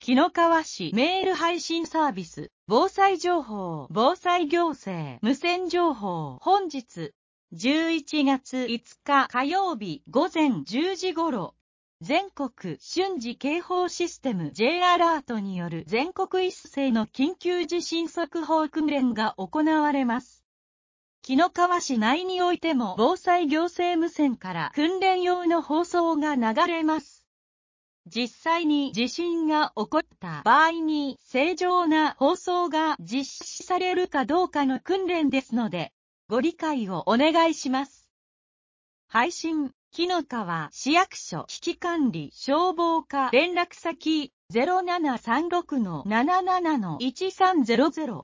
紀の川市メール配信サービス、防災情報、防災行政、無線情報。本日、11月5日火曜日午前10時頃、全国瞬時警報システム J アラートによる全国一斉の緊急地震速報訓練が行われます。紀の川市内においても防災行政無線から訓練用の放送が流れます。実際に地震が起こった場合に正常な放送が実施されるかどうかの訓練ですので、ご理解をお願いします。配信、紀の川市役所危機管理消防課連絡先 0736-77-1300